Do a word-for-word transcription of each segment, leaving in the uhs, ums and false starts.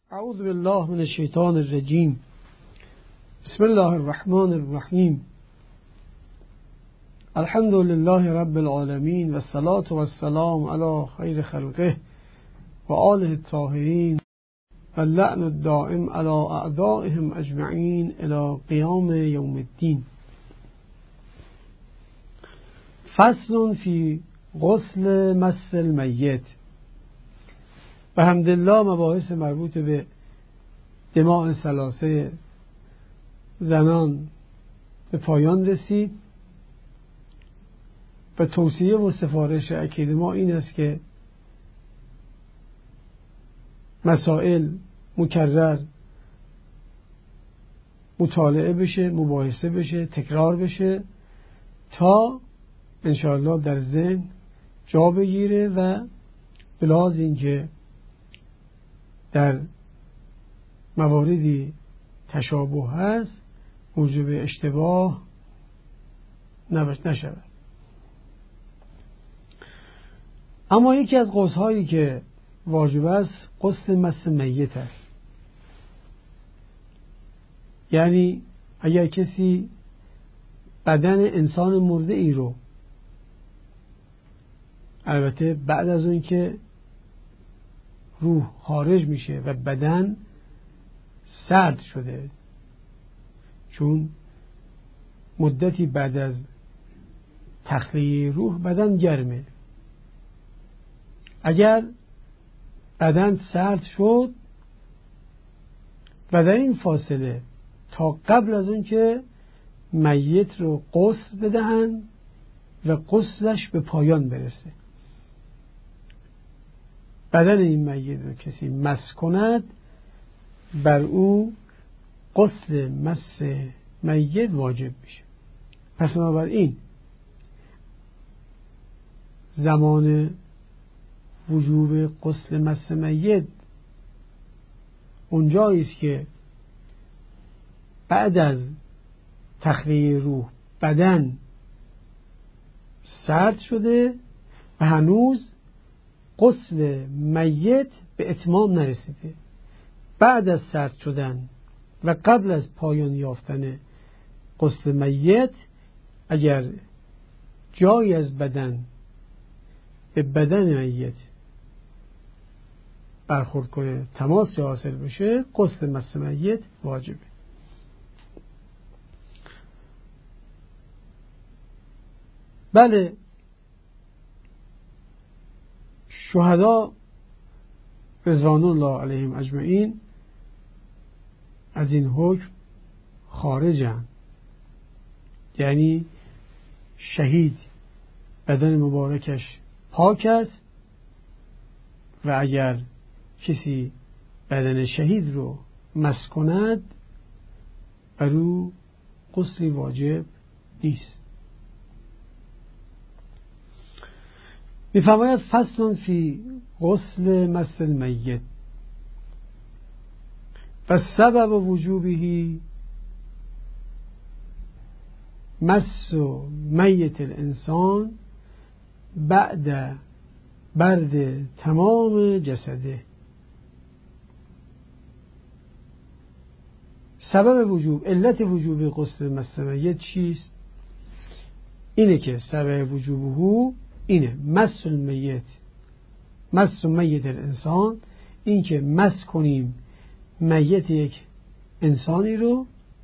اعوذ بالله من الشیطان الرجیم. بسم الله الرحمن الرحیم. الحمد لله رب العالمین و الصلاة و السلام علی خیر خلقه و آله الطاهرین و اللعن الدائم علی اعدائهم اجمعین الی قیام یوم الدین. فصل فی غسل مس المیت. و الحمدلله مباحث مربوط به دماء ثلاثه زنان به پایان رسید و توصیه و سفارش اکید ما این است که مسائل مکرر مطالعه بشه، مباحثه بشه، تکرار بشه تا انشاءالله در ذهن جا بگیره و بلاز اینکه در مواردی تشابه هست موجب اشتباه نشود. اما یکی از غسل‌هایی که واجب است غسل مس میت است. یعنی اگر کسی بدن انسان مرده ای رو، البته بعد از اون که روح خارج میشه و بدن سرد شده، چون مدتی بعد از تخلیه روح بدن گرمه، اگر بدن سرد شد و در این فاصله تا قبل از اون که میت رو غسل بدهن و غسلش به پایان برسه، بدن این میت رو کسی مس کند، بر او غسل مس میت واجب میشه. پس بنابراین زمان وجوب غسل مس میت اونجایی است که بعد از تخلیه روح بدن سرد شده و هنوز غسل میت به اتمام نرسیده. بعد از سرد شدن و قبل از پایان یافتن غسل میت، اگر جایی از بدن به بدن میت برخورد کنه، تماسی حاصل بشه، غسل مس میت واجبه. بله، شهدا رضوان الله علیهم اجمعین از این حکم خارجن. یعنی شهید بدن مبارکش پاک است و اگر کسی بدن شهید رو مس کند بر او غسلی واجب نیست. می‌فرماید فصل فی غسل مس المیت و سبب وجوبه مس میت الانسان بعد برد تمام جسده. سبب وجوب، علت وجوب غسل مس میت چیست؟ اینه که سبب وجوبه اینه مس المیت، مس میت الانسان، این که مس کنیم میت یک انسانی رو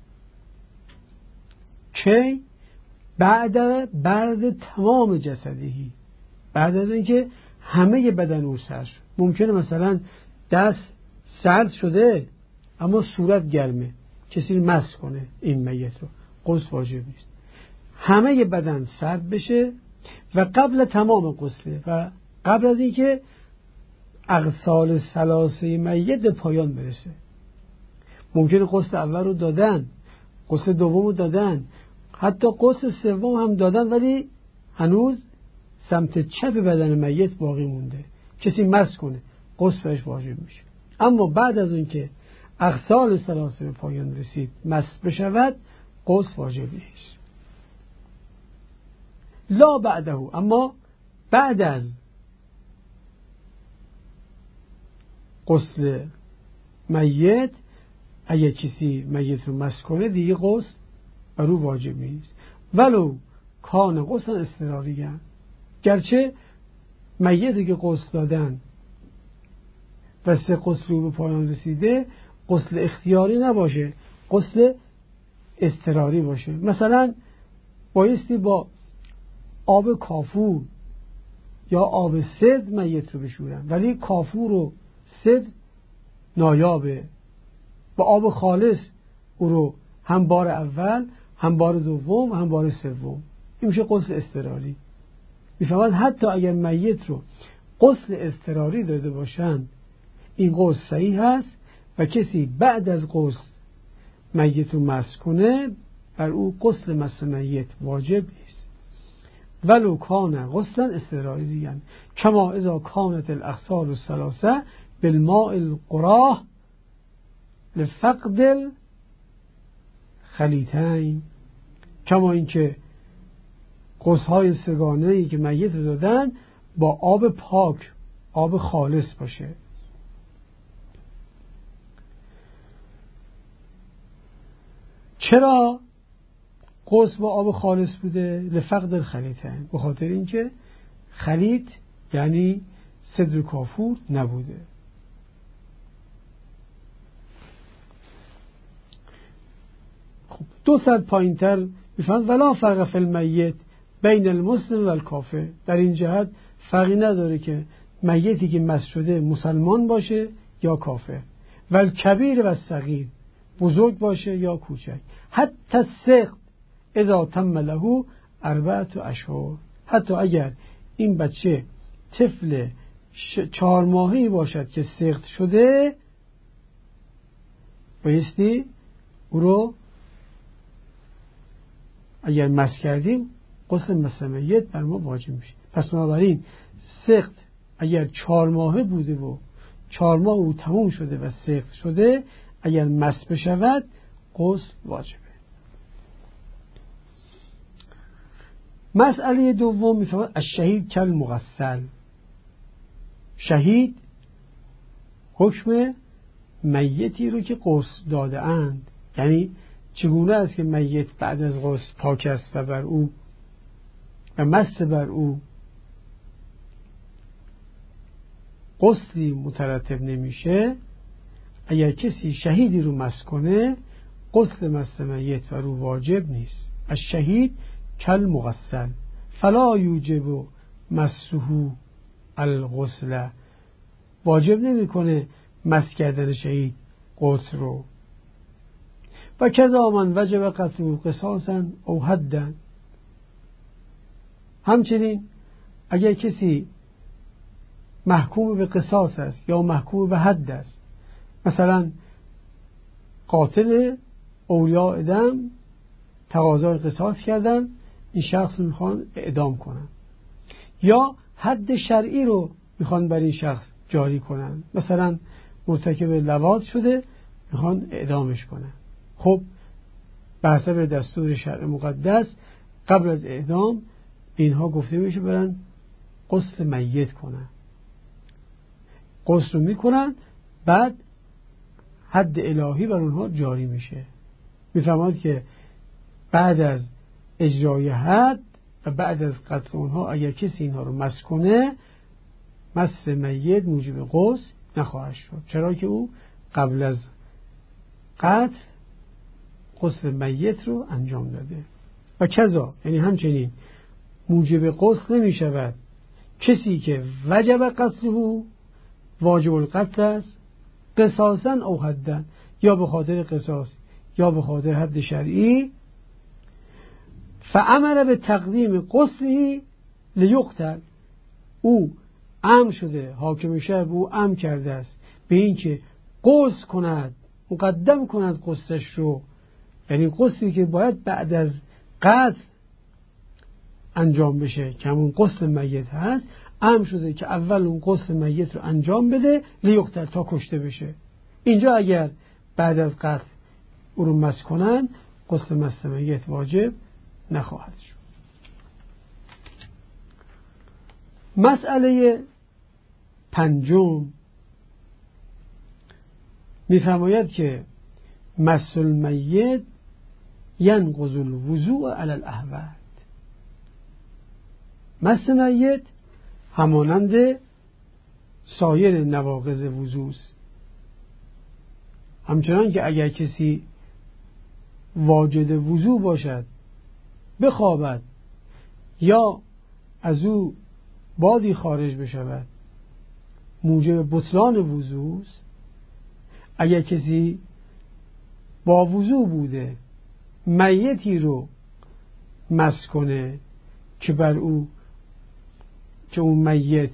که بعد بعد تمام جسدهی، بعد از اینکه همه بدن او سرد شد. ممکنه مثلا دست سرد شده اما صورت گرمه، کسی مس کنه این میت رو، غسل واجب نیست. همه بدن سرد بشه و قبل تمام غسل و قبل از اینکه اغسال ثلاثه میت به پایان برسه. ممکنه غسل اول رو دادن، غسل دوم رو دادن، حتی غسل سوم هم دادن، ولی هنوز سمت چپ بدن میت باقی مونده، کسی مس کنه، غسل بهش واجب میشه. اما بعد از اون که اغسال ثلاثه به پایان رسید مس بشود، غسل واجب نیست. لا بعده، اما بعد از غسل میت اگه کسی میت رو مس کنه دیگه غسل بر او واجب نیست، ولو کان غسل اضطراری هم. گرچه میتی که غسل دادن و سه غسل رو به پایان رسیده غسل اختیاری نباشه، غسل اضطراری باشه. مثلا بایستی با آب کافور یا آب سد میت رو بشورن، ولی کافور و سد نایابه، با آب خالص او رو هم بار اول هم بار دوم هم بار سوم، این میشه غسل اضطراری. میفهمد حتی اگر میت رو غسل اضطراری داده باشن این غسل صحیح هست و کسی بعد از غسل میت رو مس کنه بر او غسل مس میت واجب نیست، ولو کان غسلا اضطراری دیگن، کما اذا کانت الاغسال الثلاثه بالماء القراه لفقد الخلیتین، کما اینکه غسل‌های سگانه‌ای که میت رو دادن با آب پاک، آب خالص باشه. چرا غسل با آب خالص بوده؟ لفقد الخلیتین، به خاطر اینکه خلیط یعنی سدر کافور نبوده. خب دو صد پایین تر میفهمد ولا فرق فی المیت بین المسلم و الکافر، در این جهت فرقی نداره که میتی که مس شده مسلمان باشه یا کافر، و الکبیر و الصغیر، بزرگ باشه یا کوچک، حتی سقط اذا تم له اربعة اشهر، حتی اگر این بچه طفل چهار ماهی باشد که سقط شده بایستی او رو اگر مس کردیم غسل مس میت بر ما واجب میشه. پس بنابراین سقط اگر چهار ماهه بوده و چهار ماه او تموم شده و سقط شده اگر مس بشود غسل واجبه. مسئله دوم میفهمد الشهید کل مغسل، شهید حکم میتی رو که غسل داده اند، یعنی چگونه است که میت بعد از غسل پاک است و بر او و مس بر او غسلی مترتب نمیشه. اگر کسی شهیدی رو مس کنه غسل مس میت بر او واجب نیست. الشهید کل مغسل فلا یوجب مسه الغسل، واجب نمیکنه مس کردن شهید غسل رو. و کذا من وجب قتله قصاصا او حدا، همچنین اگر کسی محکوم به قصاص است یا محکوم به حد است، مثلا قاتل اولیاء دم تقاضای قصاص کردن، این شخص رو میخوان اعدام کنن، یا حد شرعی رو میخوان بر این شخص جاری کنن، مثلا مرتکب لواط شده میخوان اعدامش کنن. خب به حسب دستور شرع مقدس قبل از اعدام اینها گفته میشه برن غسل میت کنن، غسل رو میکنن، بعد حد الهی بر اونها جاری میشه. میفهمند که بعد از اجرای حد و بعد از قتل اونها اگر کسی اینها رو مس کنه مس میت موجب غسل نخواهد شد، چرا که او قبل از قتل غسل میت رو انجام داده. و کذا یعنی همچنین موجب غسل نمی شود کسی که وجب قتله واجب القتل است قصاصا او حدا، یا به خاطر قصاص یا به خاطر حد شرعی، فامر به تقدیم غسلی لیقتل، او امر شده، حاکم شهر او امر کرده است به این که غسل کند، مقدم کند غسلش رو، یعنی غسلی که باید بعد از قتل انجام بشه که همون غسل میت هست، امر شده که اول اون غسل میت رو انجام بده لیقتل تا کشته بشه. اینجا اگر بعد از قتل او رو مس کنن غسل مس میت واجب نخواهد شد. مسئله پنجم میفرماید که مس المیت ینقض الوضوء علی الاحوط. مس میت همانند سایر نواقض وضو است. همچنان که اگر کسی واجد وضو باشد، بخوابد یا از او بادی خارج بشود، موجب بطلان وضو است. اگر کسی با وضو بوده میتی رو مس کنه که بر او که اون میت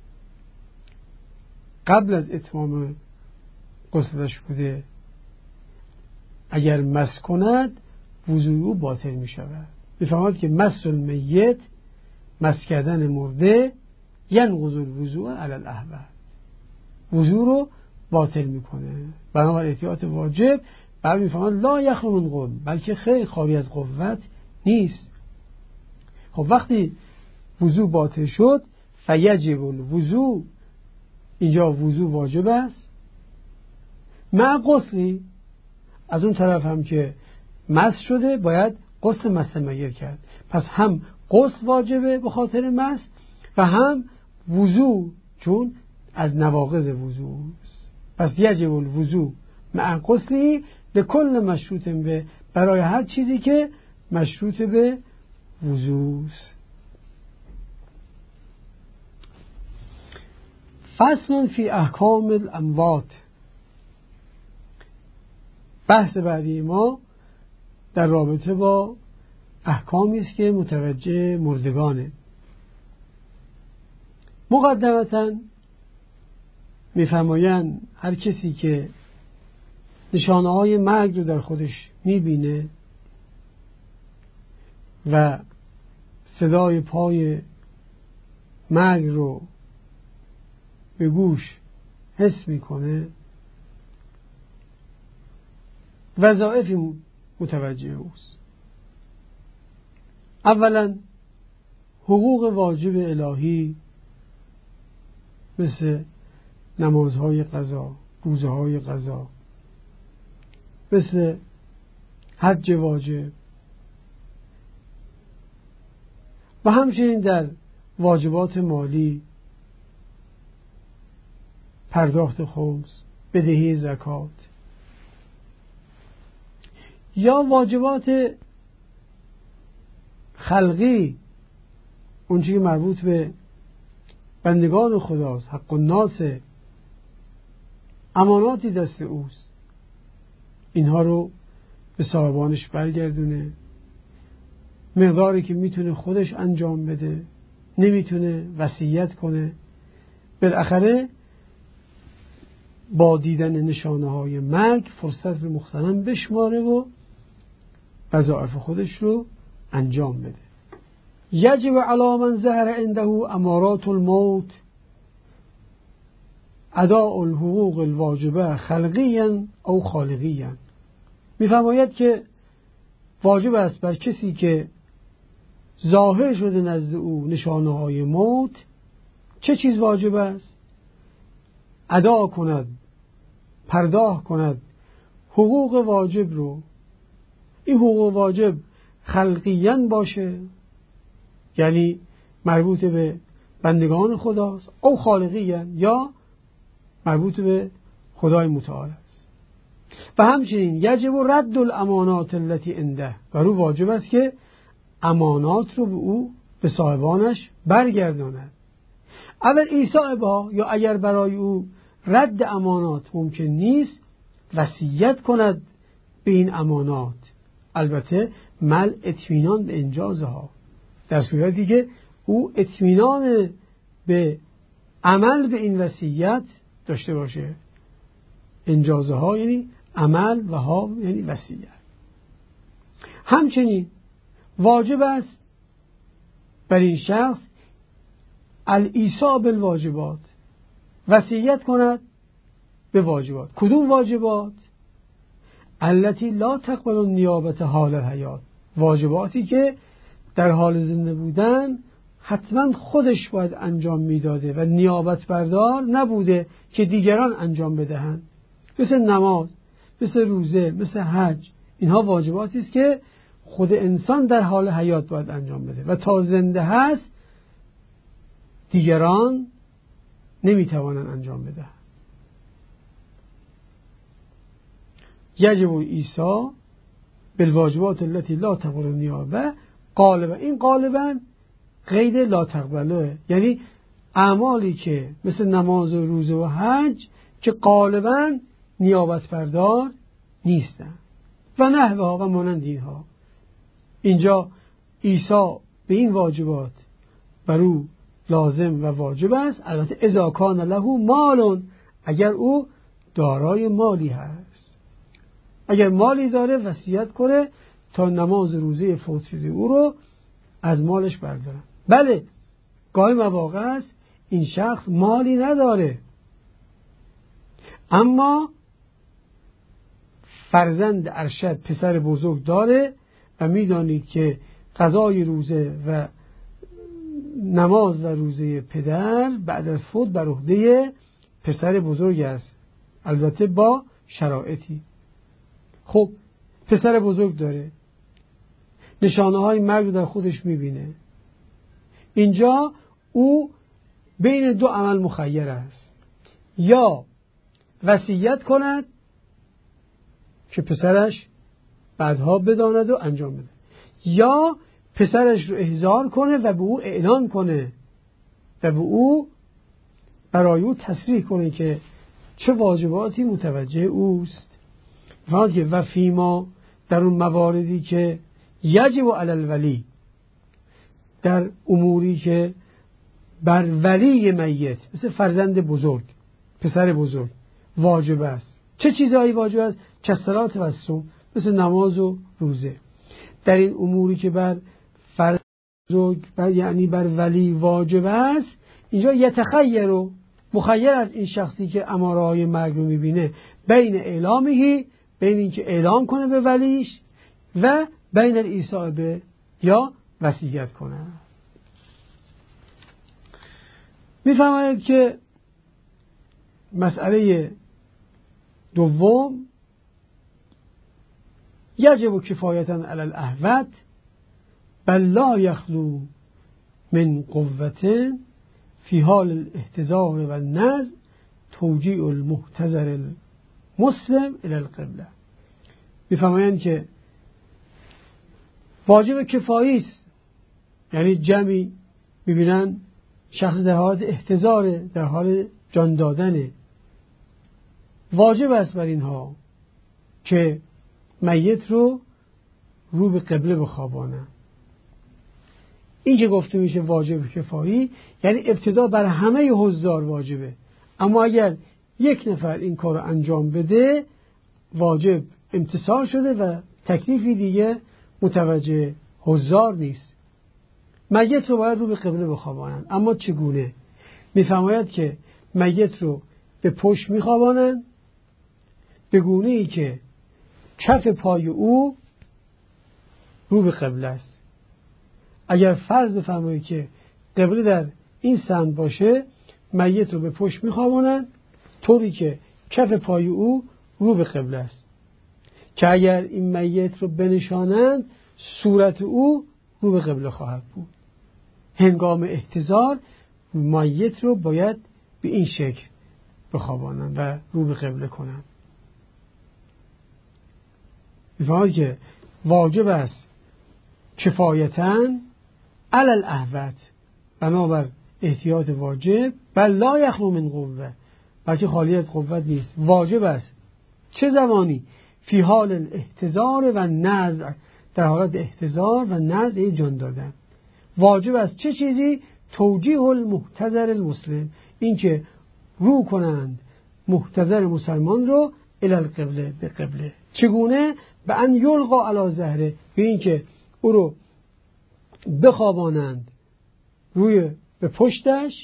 قبل از اتمام غسلش بوده، اگر مس کند وضوء او باطل می شود. میفهمد که مس المیت، مس کردن مرده، ینقض الوضوء علی الاحوط، وضوء رو باطل میکنه. بنابراین احتیاط واجب. بعد میفهمد لا یخلو من قوة، بلکه خیلی خالی از قوت نیست. خب وقتی وضوء باطل شد، فیجب الوضوء، اینجا وضوء واجب است. مع غسلی، از اون طرف هم که مس شده باید غسل مس میت کرد. پس هم غسل واجبه به خاطر مس و هم وضوء، چون از نواقض وضوء است. پس یجب الوضوء مع غسلی لکل مشروط به، برای هر چیزی که مشروط به وضوء است. فصل فی احکام الاموات. بحث بعدی ما در رابطه با احکامی است که متوجه مردگانه. مقدمتاً می‌فرمایند هر کسی که نشانه های مرگ رو در خودش می‌بینه و صدای پای مرگ رو به گوش حس میکنه، وظایفی متوجه اوست. اولا حقوق واجب الهی مثل نمازهای قضا، روزه‌های قضا، مثل حج واجب و همچنین در واجبات مالی، پرداخت خمس، بدهی زکات، یا واجبات خلقی، اون چیزی مربوط به بندگان خداست، حق الناس، اماناتی دست اوست، اینها رو به صاحبانش برگردونه. مقداری که میتونه خودش انجام بده، نمیتونه وصیت کنه. بالاخره با دیدن نشانه های مرگ فرصت به مغتنم بشماره و وظایف خودش رو انجام بده. یجب علی من ظهر عنده امارات الموت اداء الحقوق الواجبه خلقیا او خالقیا. میفرماید که واجب است بر کسی که ظاهر شده نزد او نشانه های موت، چه چیز واجب است؟ ادا کند، پرداخت کند حقوق واجب رو. این حقوق واجب خلقیاً باشه، یعنی مربوط به بندگان خداست، او خالقیاً، یا مربوط به خدای متعال است. و همچنین یجب رد الامانات التي عنده، بر او واجب است که امانات رو به او، به صاحبانش برگرداند. اول ایثاء بها، یا اگر برای او رد امانات ممکن نیست، وصیت کند به این امانات، البته مل اطمینان به انجازها، در صورتی که او اطمینان به عمل به این وصیت داشته باشه. انجازها یعنی عمل و ها یعنی وصیت. همچنین واجب است بر این شخص الایثاء بالواجبات، وصیت کند به واجبات. کدوم واجبات؟ التي لا تقبل النیابت حال الحیات، واجباتی که در حال زنده بودن حتما خودش باید انجام میداده و نیابت بردار نبوده که دیگران انجام بدهند. مثل نماز، مثل روزه، مثل حج. اینها واجباتی است که خود انسان در حال حیات باید انجام بده و تا زنده هست دیگران نمیتوانند انجام بده. یجب عیسی بالواجبات التي لا تقبل النیابه غالبا. این غالبا قید لا تقبله، یعنی اعمالی که مثل نماز و روزه و حج که غالبا نیابت بردار نیستن و نحوه ها و مانند اینها. اینجا عیسی به این واجبات بر او لازم و واجب است، البته اذا کان له مال، اگر او دارای مالی هست، اگر مالی داره وصیت کنه تا نماز روزه فوت شده او رو از مالش بردارن. بله گاهی مواقع است این شخص مالی نداره اما فرزند ارشد پسر بزرگ داره و میدانید که قضای روزه و نماز و روزه پدر بعد از فوت بر عهده پسر بزرگ است، البته با شرایطی. خب پسر بزرگ داره، نشانه های مرگ رو در خودش میبینه، اینجا او بین دو عمل مخیر است، یا وصیت کند که پسرش بعدها بداند و انجام بده، یا پسرش رو احضار کنه و به او اعلان کنه و به او برای او تصریح کنه که چه واجباتی متوجه اوست. و فیما در اون مواردی که یجب علی الولی، در اموری که بر ولی میت مثل فرزند بزرگ، پسر بزرگ واجب است. چه چیزایی واجب است؟ که صلات و صوم، مثل نماز و روزه. در این اموری که بر فرزند بزرگ بر یعنی بر ولی واجب است، اینجا یتخیر و مخیر از این شخصی که اماره های مرگ رو میبینه بین اعلامهی، بین اینکه اعلام کنه به ولیش و بین الایصاء به یا وصیت کنه. میفرماید که مسئله دوم یجب کفایتا علی الاهوت بل لا یخلو من قوة فی حال الاحتضار و النزع توجیه المحتضر المسلم الی القبله. میفرمایند که واجب کفایی است، یعنی جمعی میبینن شخص در حال احتضار، در حال جان دادنه، واجب است بر اینها که میت رو رو به قبله بخوابانن. این که گفته میشه واجب کفایی یعنی ابتدا بر همه حضار واجبه، اما اگر یک نفر این کار رو انجام بده واجب امتثال شده و تکلیفی دیگه متوجه حضار نیست. میت رو باید رو به قبله بخوابانن. اما چگونه؟ میفرماید که میت رو به پشت میخوابانن به گونه ای که کف پای او رو به قبله است. اگر فرض بفرمایید که قبله در این سمت باشه، میت رو به پشت میخوابانن طوری که کف پای او رو به قبله است، که اگر این میت رو بنشانند صورت او رو به قبله خواهد بود. هنگام احتضار میت رو باید به این شکل بخوابانند و رو به قبله کنند. میفرماید که واجب است کفایتاً علی الاهوت، بنابر احتیاط واجب، بل لا یخلو من قوه، بلکه خالی از قوت نیست. واجب است چه زمانی؟ فی حال الاحتضار و نزع، در حالت احتضار و نزع جان دادن. واجب است چه چیزی؟ توجیه المحتضر المسلم، این که رو کنند محتضر مسلمان رو الی القبله، به قبله. چگونه؟ به ان یلقا علی ظهره، به این که او رو بخوابانند روی به پشتش،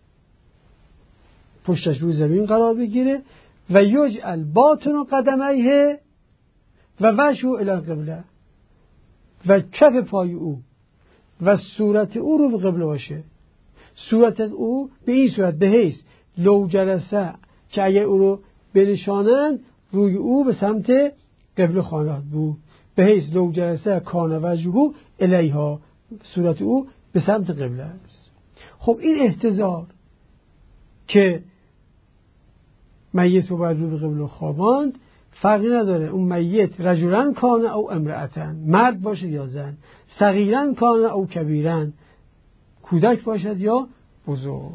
پشتش روی زمین قرار بگیره و یجعل باطن قدمیه و وجهه الی القبله، و کف پای او و صورت او رو به قبله باشه. صورت او به این صورت به حیث لو جلسه، که اگر او رو بنشانند روی او به سمت قبله خواهد بود. به حیث لو جلسه کان وجهه الیها، صورت او به سمت قبله است. خب این احتضار که میت رو باید رو به قبله خواباند فرقی نداره اون میت رجلن کان او امرأتن، مرد باشه یا زن، صغیرن کان او کبیرن، کودک باشد یا بزرگ.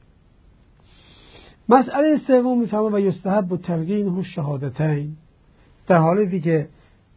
مسئله سوم میفهمه و یستحب و تلقینه شهادتین، در حالی که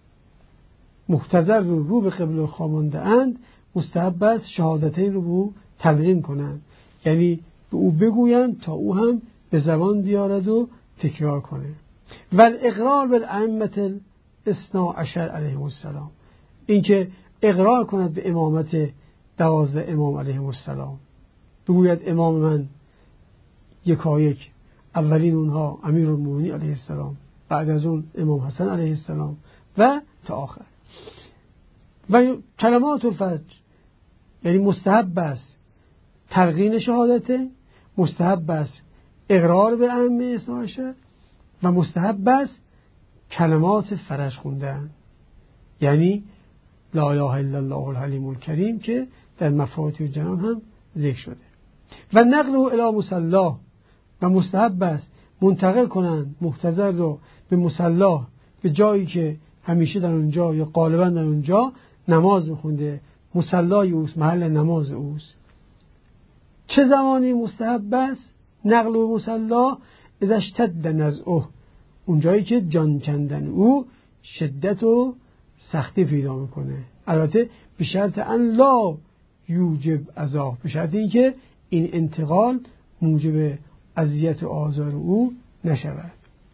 محتضر رو رو به قبله خوابانده اند مستحب است شهادتین رو به تلقین کنند، یعنی به او بگویند تا او هم به زبان بیارد و تکرار کنه. و الاقرار بالائمه الاثنی عشر علیهم السلام، اینکه اقرار کند به امامت دوازده امام علیهم السلام، بگوید امام من یکایک، اولین اونها امیرالمومنین علیه السلام، بعد از اون امام حسن علیه السلام و تا آخر. و کلمات الفجر یعنی مستحب است تلقین شهادته، مستحب است اقرار به ائمه اثنی عشر و مستحب است کلمات فرج خوندن، یعنی لا اله الا الله الحلیم الکریم که در مفاتیح الجنان هم ذکر شده. و نقل و الی مصلا، و مستحب است منتقل کنند محتضر رو به مصلا، به جایی که همیشه در اونجا یا غالبا در اونجا نماز میخونده، مصلای اوست، محل نماز اوست. چه زمانی مستحب است نقل و مصلا؟ اذا اشتد نزعه، اونجایی که جان کندن او شدت و سختی پیدا میکنه، البته به شرط ان لا یوجب عذاب، به شرط اینکه این انتقال موجب اذیت و آزار او نشود.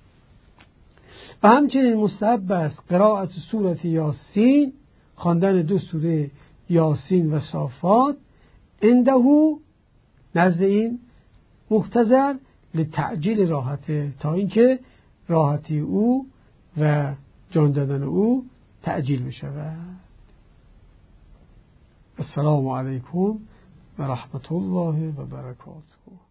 و همچنین مستحب است قرائت سوره یاسین، خواندن دو سوره یاسین و صافات، عنده نزد این محتضر، لتعجیل راحته، تا اینکه راحتی او و جان دادن او تعجیل بشود. السلام علیکم و رحمت الله و برکاته.